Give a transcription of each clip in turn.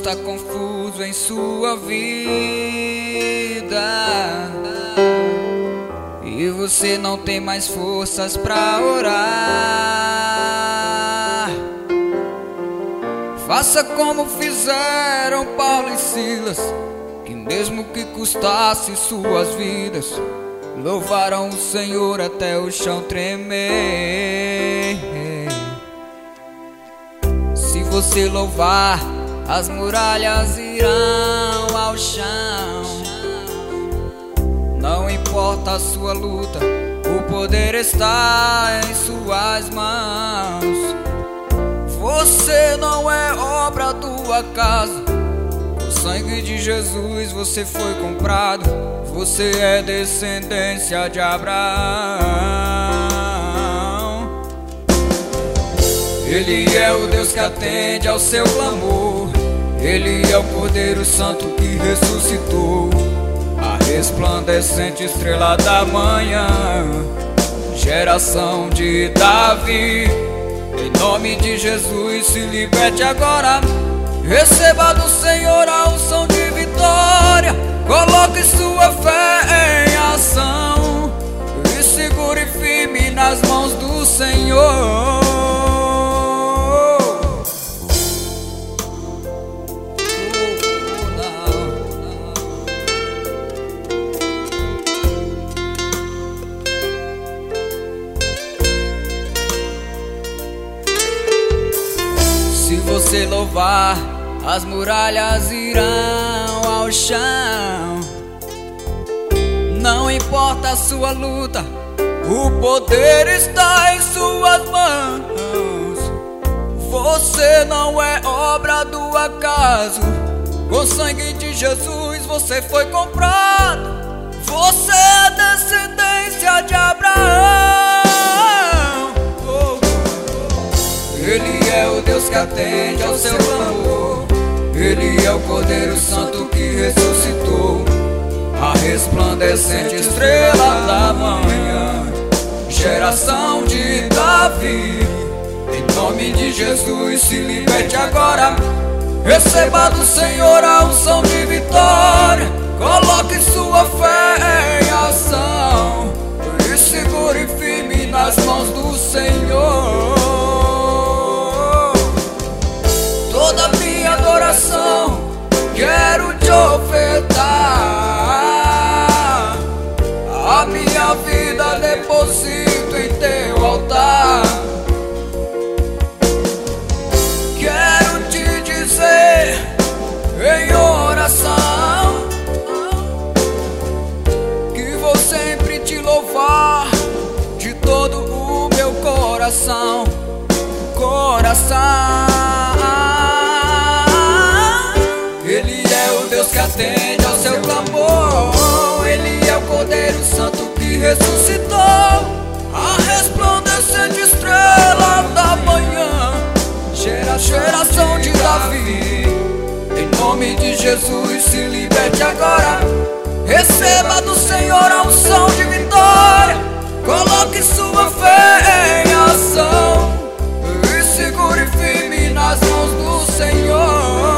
está confuso em sua vida e você não tem mais forças pra orar, faça como fizeram Paulo e Silas, que mesmo que custasse suas vidas, louvaram o Senhor até o chão tremer. Se você louvar, as muralhas irão ao chão. Não importa a sua luta, o poder está em suas mãos. Você não é obra do acaso, com o sangue de Jesus você foi comprado. Você é descendência de Abraão. Ele é o Deus que atende ao seu clamor. Ele é o Cordeiro Santo que ressuscitou, a resplandecente estrela da manhã, geração de Davi. Em nome de Jesus, se liberte agora. Receba do Senhor a unção de vitória. Coloque sua fé em ação e segure firme nas mãos do Senhor. Se você louvar, as muralhas irão ao chão. Não importa a sua luta, o poder está em suas mãos. Você não é obra do acaso, com o sangue de Jesus você foi comprado. Você é descendência de Abraão. Ele é o Deus que atende ao seu clamor. Ele é o Cordeiro Santo que ressuscitou, a resplandecente estrela da manhã, geração de Davi. Em nome de Jesus, se liberte agora. Receba do Senhor a unção de vitória. Coloque sua fé em ação e segure firme nas mãos do Senhor. Toda minha adoração quero te ofertar, a minha vida deposito em teu altar. Quero te dizer em oração que vou sempre te louvar de todo o meu coração. Ele é o Deus que atende ao seu clamor. Ele é o Cordeiro Santo que ressuscitou, a resplandecente estrela da manhã, geração de Davi. Em nome de Jesus, se liberte agora. Receba do Senhor a unção de vitória. Coloque sua fé em ação e segure firme nas mãos do Senhor.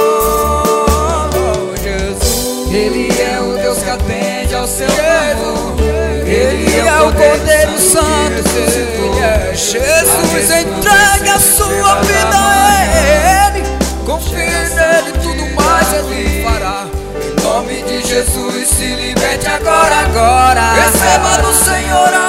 Ele é o Deus que atende ao seu clamor. Ele é o Cordeiro Santo. Jesus, entregue a sua vida a Ele. Confie nele, tudo mais Ele fará. Em nome de Jesus, se liberte agora. Receba do Senhor a